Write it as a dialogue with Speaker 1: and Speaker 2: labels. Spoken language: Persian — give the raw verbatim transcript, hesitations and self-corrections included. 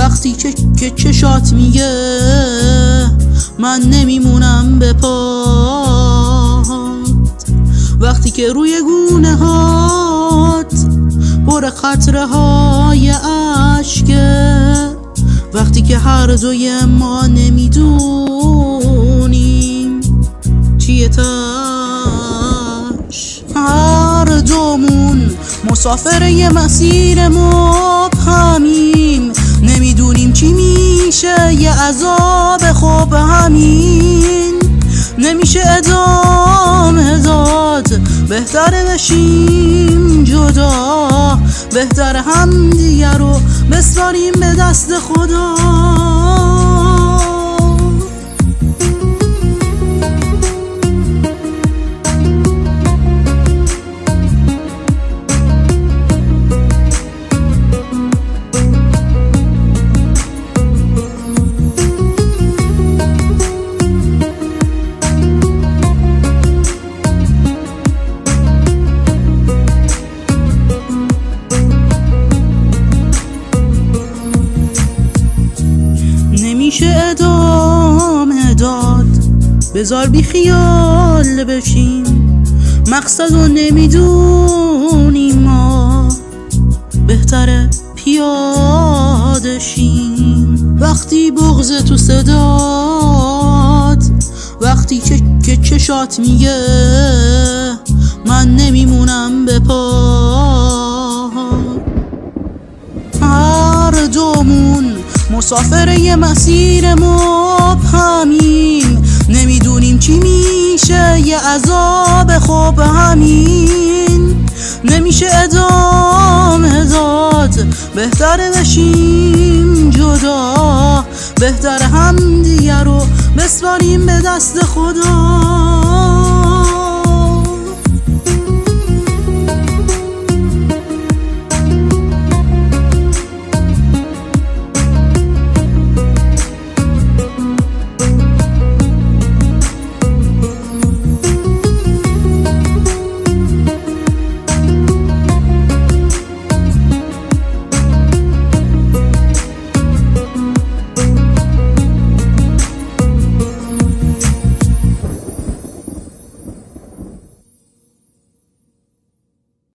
Speaker 1: وقتی که, که چشات میگه من نمیمونم به پات، وقتی که روی گونه هات پر قطره های عشقه، وقتی که هر دوی ما نمیدونیم چیه تاش، هر دومون مسافر یه مسیر مبهمیم، نمیدونیم چی میشه یه عذاب خوب همین، نمیشه ادامه داد، بهتره بشیم جدا، بهتره هم دیگه رو بسپاریم به دست خدا. نمیشه ادامه داد، بذار بی خیال بشیم، مقصد رو نمیدونیم ما، بهتره پیاده شیم. وقتی بغض تو صدات، وقتی که, که چشات میگه من نمیمونم به پات، هر دومون مسافر یه مسیر مبهمیم، نمیدونیم چی میشه یه عذاب خوب همین، نمیشه ادامه داد، بهتره بشیم جدا، بهتره هم دیگه رو بسپاریم به دست خدا.